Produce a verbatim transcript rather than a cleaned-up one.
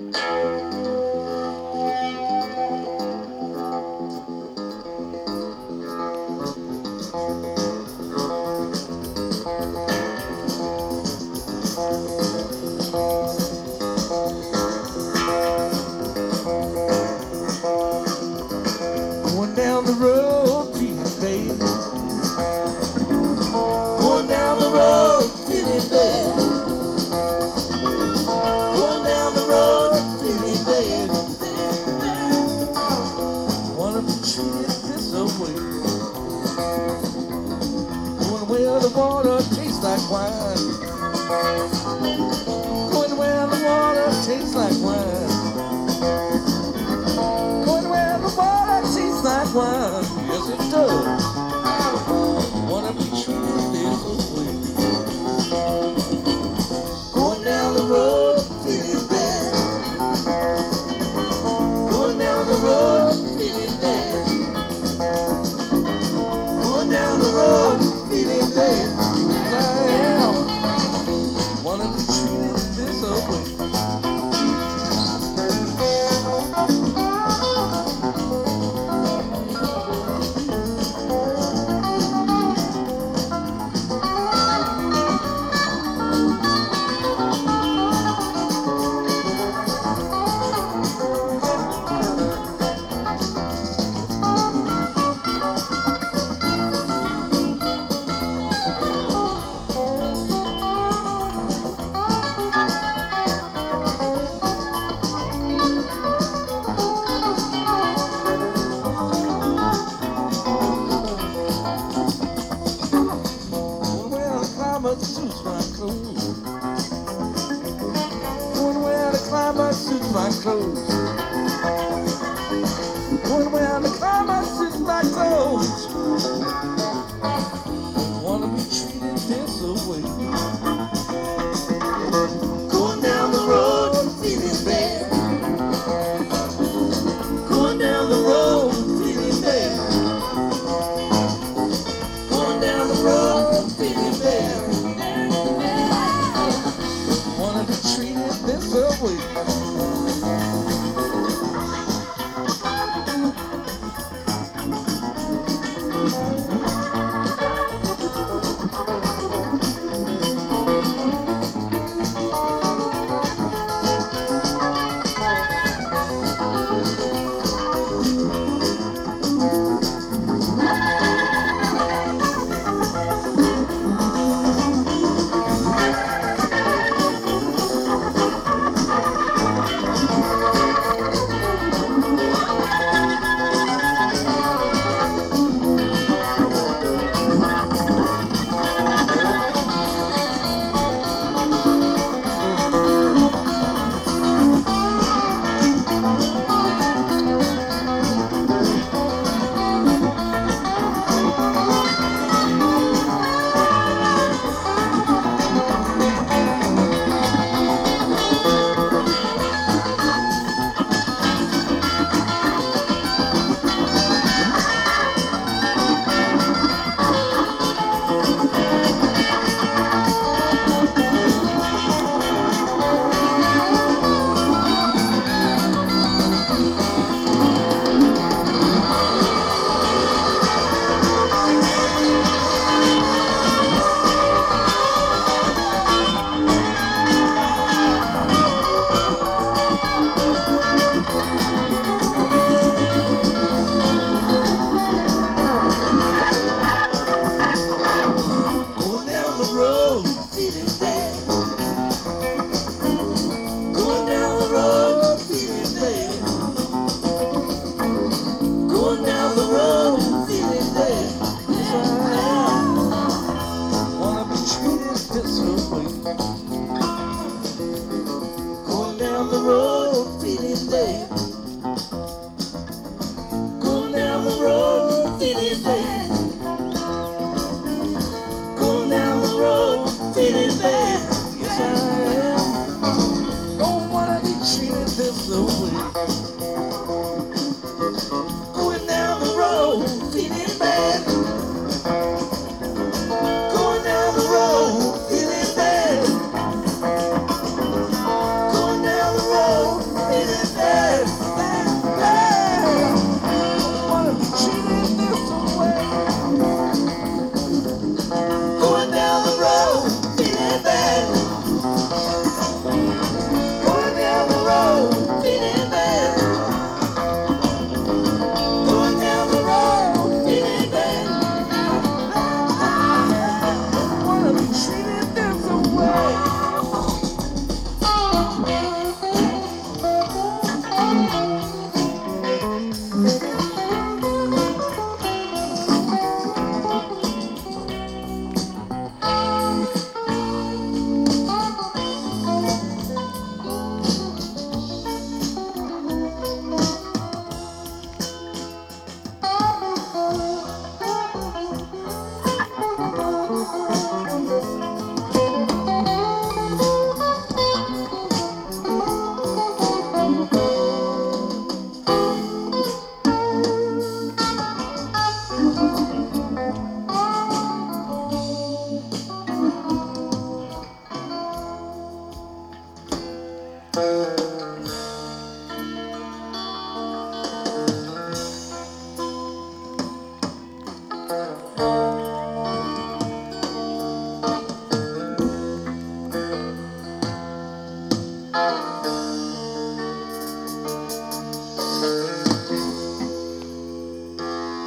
Going down the road, feeling bad. Going down the road, feeling bad. Going down the road, feeling bad. Wanna be treated this way. Going where the water tastes like wine. Going where the water tastes like wine. Going where the water tastes like wine. Yes, it does. Wanna be treated this way. Going down the road, feeling bad. Going down the road, feeling bad. Going down the road, feeling bad. Yes, I am. Wanna be treated this way. Suits my clothes. Going where the climate suits my clothes. Going where the climate suits my clothes. Wanna be treated this way. Going down the road, feeling bad. Going down the road, feeling bad. Going down the road, feeling bad. Wanna be treated this way. down the road feeling bad. Going down the road feeling bad. Going down the road feeling bad. Yes, I am. Don't wanna be treated this way.